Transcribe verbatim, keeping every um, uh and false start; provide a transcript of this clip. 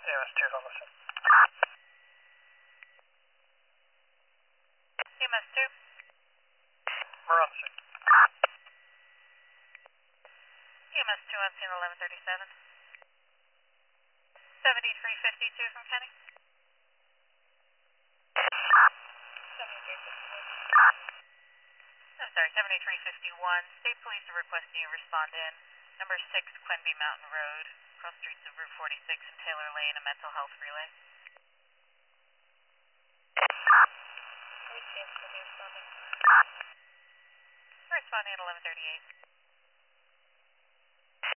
A M S two is on the scene. A M S two. We're on the scene. A M S two on scene eleven thirty-seven. seventy-three fifty-two from Kenny. seventy-three fifty-one. I'm sorry, seventy-three fifty-one. State Police are requesting you respond in. Number six, Quenby Mountain Road, cross streets of Route forty-six and Taylor Lane, a mental health relay. Which dance will be responding? We're responding at eleven thirty-eight.